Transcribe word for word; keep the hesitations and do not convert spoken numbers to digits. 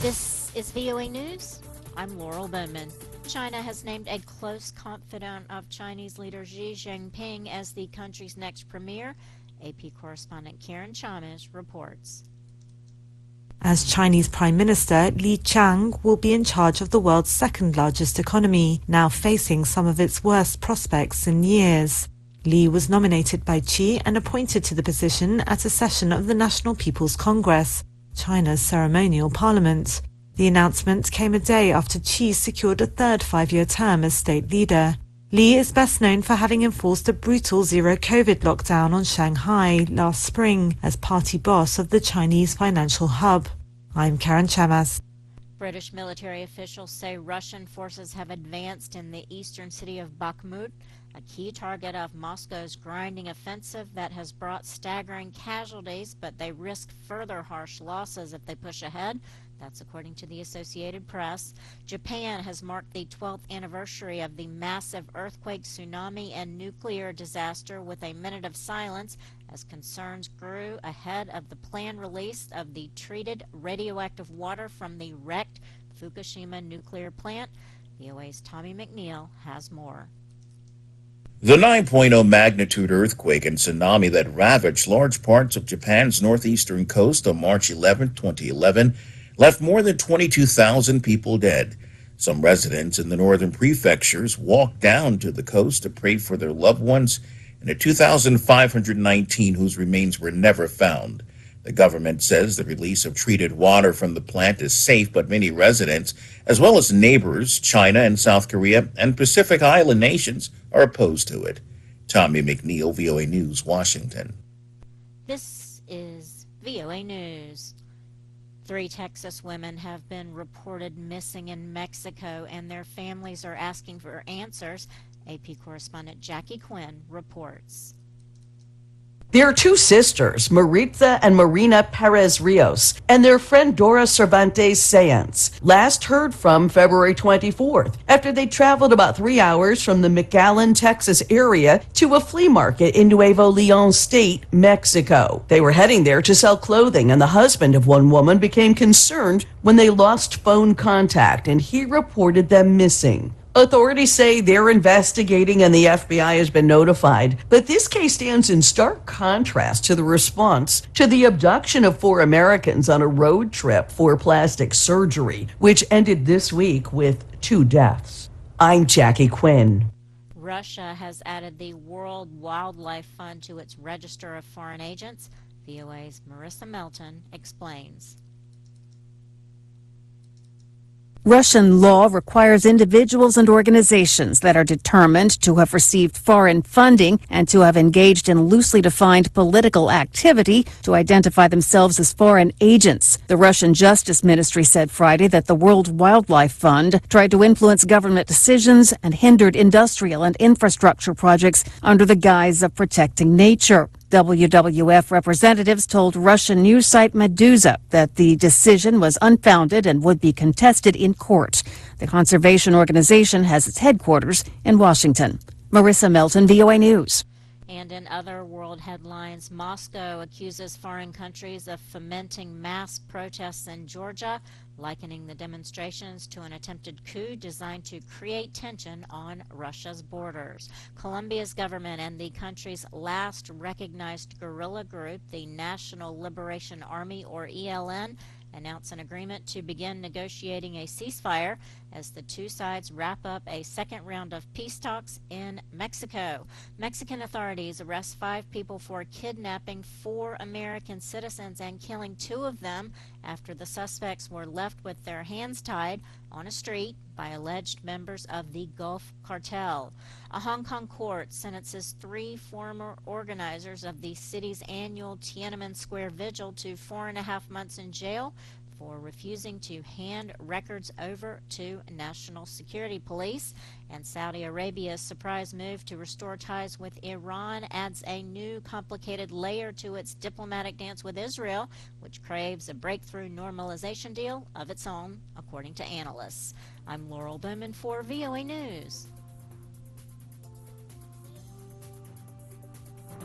This is V O A News. I'm Laurel Bowman. China has named a close confidant of Chinese leader Xi Jinping as the country's next premier. A P correspondent Karen Chalmers reports. As Chinese Prime Minister, Li Qiang will be in charge of the world's second-largest economy, now facing some of its worst prospects in years. Li was nominated by Xi and appointed to the position at a session of the National People's Congress, China's ceremonial parliament. The announcement came a day after Xi secured a third five-year term as state leader. Li is best known for having enforced a brutal zero-COVID lockdown on Shanghai last spring as party boss of the Chinese financial hub. I'm Karen Chamas. British military officials say Russian forces have advanced in the eastern city of Bakhmut, a key target of Moscow's grinding offensive that has brought staggering casualties, but they risk further harsh losses if they push ahead. That's according to the Associated Press. Japan has marked the twelfth anniversary of the massive earthquake, tsunami, and nuclear disaster with a minute of silence as concerns grew ahead of the planned release of the treated radioactive water from the wrecked Fukushima nuclear plant. V O A's Tommy McNeil has more. The nine point oh magnitude earthquake and tsunami that ravaged large parts of Japan's northeastern coast on March eleventh, twenty eleven, left more than twenty-two thousand people dead. Some residents in the northern prefectures walked down to the coast to pray for their loved ones, and the two thousand five hundred nineteen whose remains were never found. The government says the release of treated water from the plant is safe, but many residents, as well as neighbors, China and South Korea and Pacific Island nations, are opposed to it. Tommy McNeil, V O A News, Washington. This is V O A News. Three Texas women have been reported missing in Mexico, and their families are asking for answers. A P correspondent Jackie Quinn reports. There are two sisters, Maritza and Marina Perez Rios, and their friend Dora Cervantes Sáenz, last heard from February twenty-fourth, after they traveled about three hours from the McAllen, Texas area to a flea market in Nuevo León State, Mexico. They were heading there to sell clothing, and the husband of one woman became concerned when they lost phone contact, and he reported them missing. Authorities say they're investigating and the F B I has been notified, but this case stands in stark contrast to the response to the abduction of four Americans on a road trip for plastic surgery, which ended this week with two deaths. I'm Jackie Quinn. Russia has added the World Wildlife Fund to its register of foreign agents. V O A's Marissa Melton explains. Russian law requires individuals and organizations that are determined to have received foreign funding and to have engaged in loosely defined political activity to identify themselves as foreign agents. The Russian Justice Ministry said Friday that the World Wildlife Fund tried to influence government decisions and hindered industrial and infrastructure projects under the guise of protecting nature. W W F representatives told Russian news site Meduza that the decision was unfounded and would be contested in court. The conservation organization has its headquarters in Washington. Marissa Melton, V O A News. And in other world headlines, Moscow accuses foreign countries of fomenting mass protests in Georgia, likening the demonstrations to an attempted coup designed to create tension on Russia's borders. Colombia's government and the country's last recognized guerrilla group, the National Liberation Army, or E L N, announced an agreement to begin negotiating a ceasefire as the two sides wrap up a second round of peace talks in Mexico. Mexican authorities arrest five people for kidnapping four American citizens and killing two of them after the suspects were left with their hands tied on a street by alleged members of the Gulf Cartel. A Hong Kong court sentences three former organizers of the city's annual Tiananmen Square Vigil to four and a half months in jail for refusing to hand records over to National Security Police. And Saudi Arabia's surprise move to restore ties with Iran adds a new complicated layer to its diplomatic dance with Israel, which craves a breakthrough normalization deal of its own, according to analysts. I'm Laurel Bowman for V O A News.